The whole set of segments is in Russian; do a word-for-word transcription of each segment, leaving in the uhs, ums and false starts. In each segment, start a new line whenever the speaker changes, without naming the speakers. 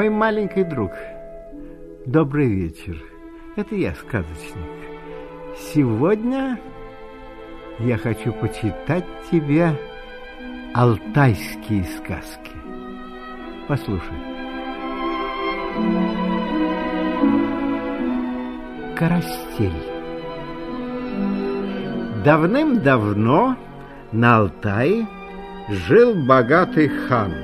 Мой маленький друг, добрый вечер. Это я, сказочник. Сегодня я хочу почитать тебе алтайские сказки. Послушай. Карастель. Давным-давно на Алтае жил богатый хан.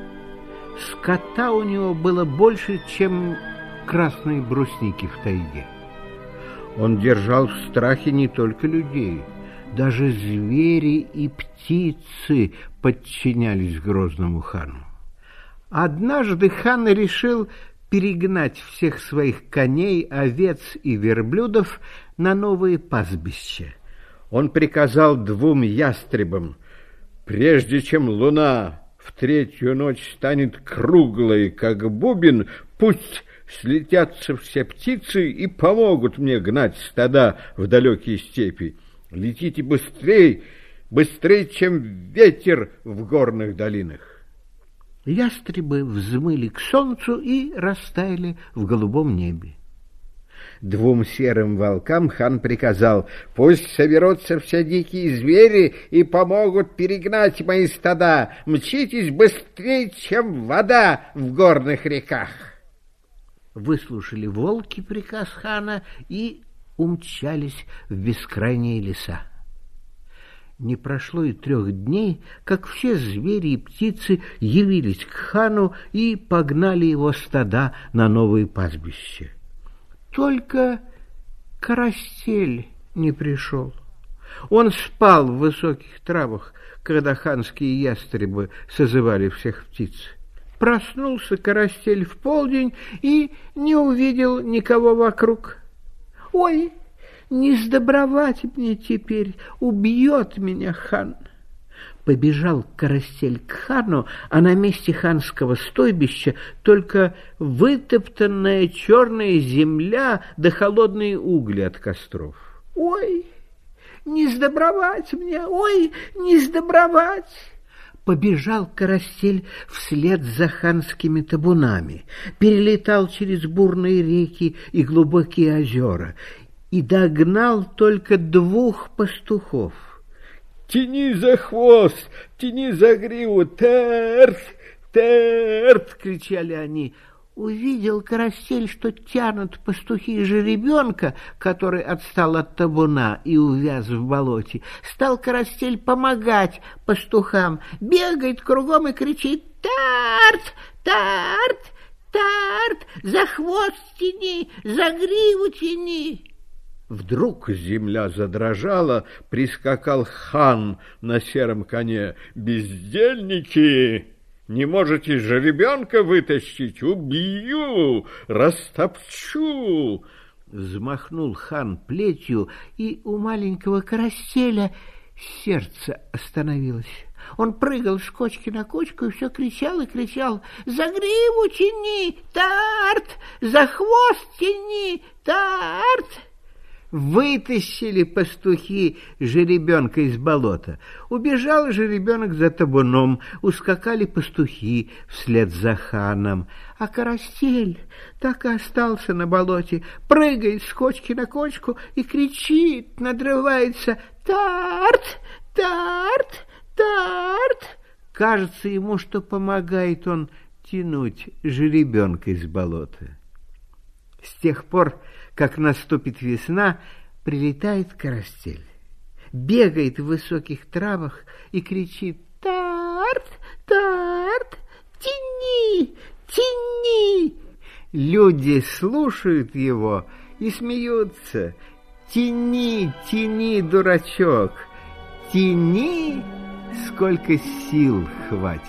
Скота у него было больше, чем красные брусники в тайге. Он держал в страхе не только людей, даже звери и птицы подчинялись грозному хану. Однажды хан решил перегнать всех своих коней, овец и верблюдов на новые пастбища. Он приказал двум ястребам: прежде чем луна в третью ночь станет круглой, как бубен, пусть слетятся все птицы и помогут мне гнать стада в далекие степи. Летите быстрей, быстрее, чем ветер в горных долинах. Ястребы взмыли к солнцу и растаяли в голубом небе. Двум серым волкам хан приказал: пусть соберутся все дикие звери и помогут перегнать мои стада. Мчитесь быстрее, чем вода в горных реках. Выслушали волки приказ хана и умчались в бескрайние леса. Не прошло и трех дней, как все звери и птицы явились к хану и погнали его стада на новые пастбища. Только Карастель не пришел. Он спал в высоких травах, когда ханские ястребы созывали всех птиц. Проснулся Карастель в полдень и не увидел никого вокруг. «Ой, не сдобровать мне теперь, убьет меня хан!» Побежал Карастель к хану, а на месте ханского стойбища только вытоптанная черная земля да холодные угли от костров. «Ой, не сдобровать мне, ой, не сдобровать!» Побежал Карастель вслед за ханскими табунами, перелетал через бурные реки и глубокие озера и догнал только двух пастухов. «Тяни за хвост, тяни за гриву, терт, терт!» — кричали они. Увидел Карастель, что тянут пастухи жеребенка, который отстал от табуна и увяз в болоте. Стал Карастель помогать пастухам, бегает кругом и кричит: «Тарт, тарт, тарт! За хвост тяни, за гриву тяни!» Вдруг земля задрожала, прискакал хан на сером коне. «Бездельники! Не можете жеребенка вытащить? Убью, растопчу!» Взмахнул хан плетью, и у маленького Карастеля сердце остановилось. Он прыгал с кочки на кочку и все кричал и кричал: «За гриву тяни, тарт! За хвост тяни, тарт!» Вытащили пастухи жеребенка из болота. Убежал жеребенок за табуном, ускакали пастухи вслед за ханом. А Карастель так и остался на болоте, прыгает с кочки на кочку и кричит, надрывается: «Тарт! Тарт! Тарт!» Кажется ему, что помогает он тянуть жеребенка из болота. С тех пор, как наступит весна, прилетает Карастель, бегает в высоких травах и кричит: «Тарт, тарт, тяни, тяни!» Люди слушают его и смеются: «Тяни, тяни, дурачок, тяни, сколько сил хватит».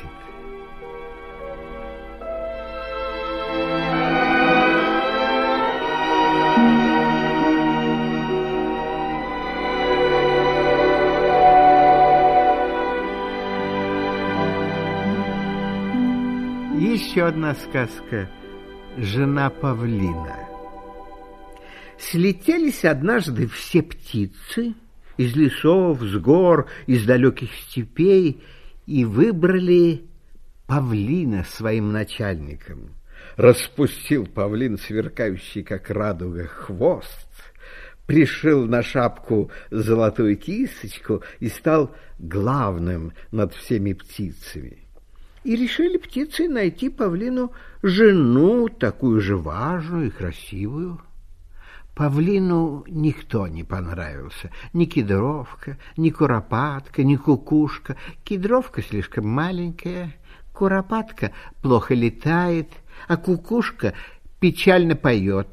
Еще одна сказка «Жена павлина». Слетелись однажды все птицы из лесов, с гор, из далеких степей и выбрали павлина своим начальником. Распустил павлин сверкающий, как радуга, хвост, пришил на шапку золотую кисточку и стал главным над всеми птицами. И решили птицы найти павлину жену, такую же важную и красивую. Павлину никто не понравился, ни кедровка, ни куропатка, ни кукушка. Кедровка слишком маленькая, куропатка плохо летает, а кукушка печально поет.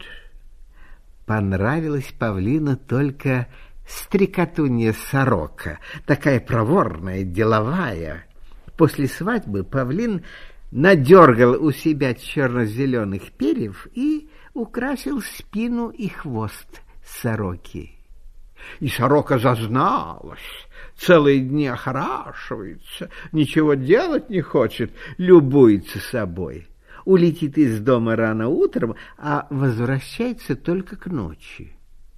Понравилась павлину только стрекотунья сорока, такая проворная, деловая. После свадьбы павлин надергал у себя черно-зеленых перьев и украсил спину и хвост сороки. И сорока зазналась, целые дни охорашивается, ничего делать не хочет, любуется собой. Улетит из дома рано утром, а возвращается только к ночи.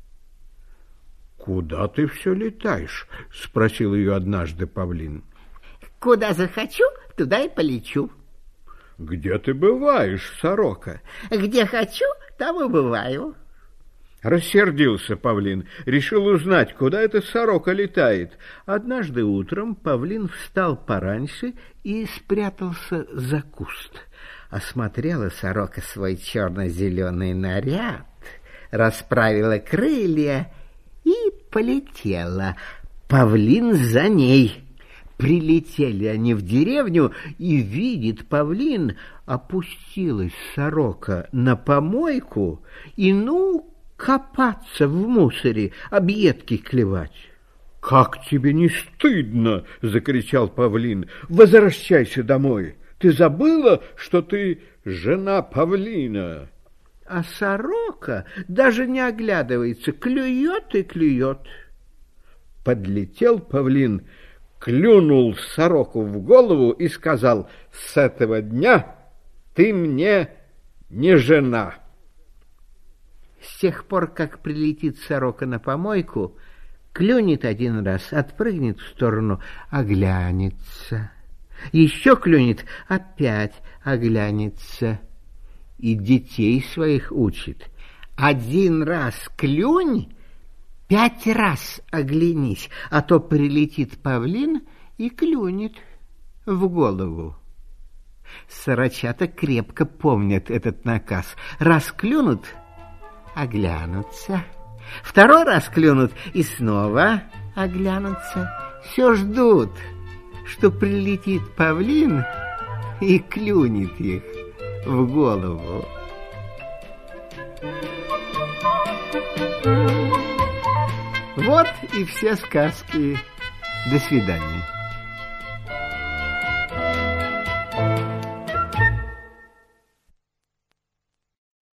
— Куда ты все летаешь? — спросил ее однажды павлин. —
Куда захочу, туда и полечу.
— Где ты бываешь, сорока?
— Где хочу, там и бываю.
Рассердился павлин, решил узнать, куда эта сорока летает. Однажды утром павлин встал пораньше и спрятался за куст. Осмотрела сорока свой черно-зеленый наряд, расправила крылья и полетела. Павлин за ней. Прилетели они в деревню, и видит павлин, опустилась сорока на помойку, и ну копаться в мусоре, объедки клевать. — Как тебе не стыдно? — закричал павлин. — Возвращайся домой. Ты забыла, что ты жена павлина? А сорока даже не оглядывается, клюет и клюет. Подлетел павлин, клюнул сороку в голову и сказал: «С этого дня ты мне не жена». С тех пор, как прилетит сорока на помойку, клюнет один раз, отпрыгнет в сторону, оглянется. Еще клюнет, опять оглянется. И детей своих учит: один раз клюнь, пять раз оглянись, а то прилетит павлин и клюнет в голову. Сорочата крепко помнят этот наказ. Раз клюнут, оглянутся. Второй раз клюнут и снова оглянутся. Все ждут, что прилетит павлин и клюнет их в голову. Вот и все сказки. До свидания.